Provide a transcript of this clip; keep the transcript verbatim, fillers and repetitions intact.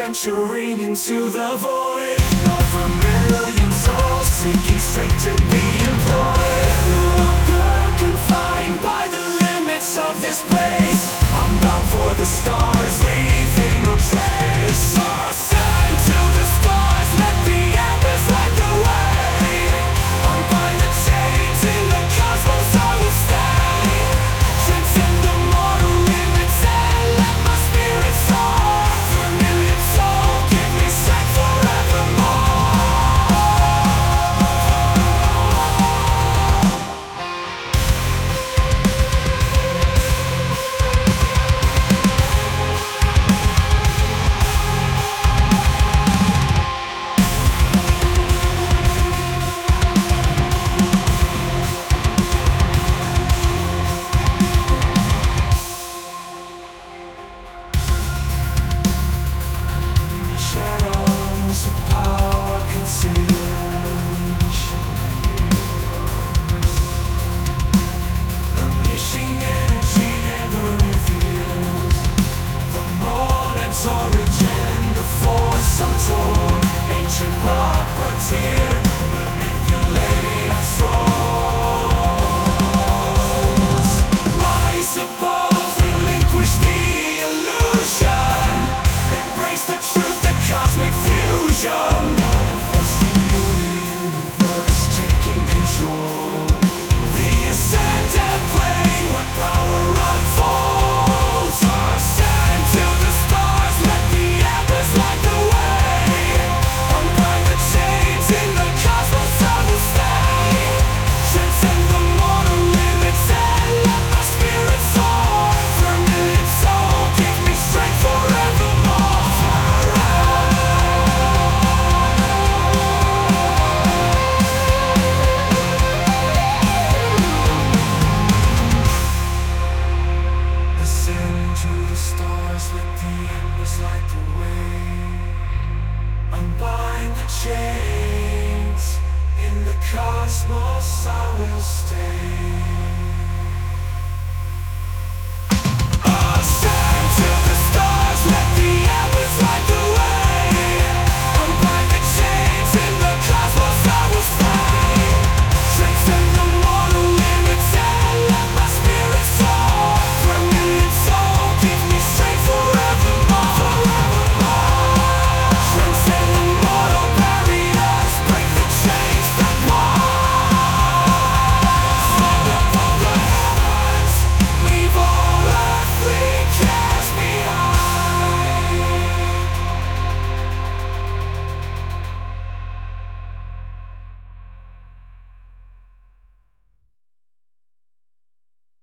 venturing into the void of a million souls, seeking strength to be employed. No longer confined by the limits of this place, I'm bound for the stars, leaving no trace. Ascend to the stars, let the embers light the way. Unbind the chains in the cosmos, I will stay. Transcend the mortal limits and let my spirit soar. Vermilion soul, give me strength forevermore. Shadows of power concealed, unleashing energy never revealed. The moment's origin, the force untold, ancient puppeteer, manipulating our souls. Rise above, relinquish the illusion, embrace the truth, the cosmic fusion. Manifesting the universe, taking control. The ascended plane, where power unfolds. Ascend to the stars, let the embers light the way. Unbind the chains in the cosmos, I will stay. Transcend the mortal limits and let my spirit soar. Vermilion soul, give me strength forevermore. Ascend to the stars, let the embers light the way. Unbind the chains in the cosmos, I will stay.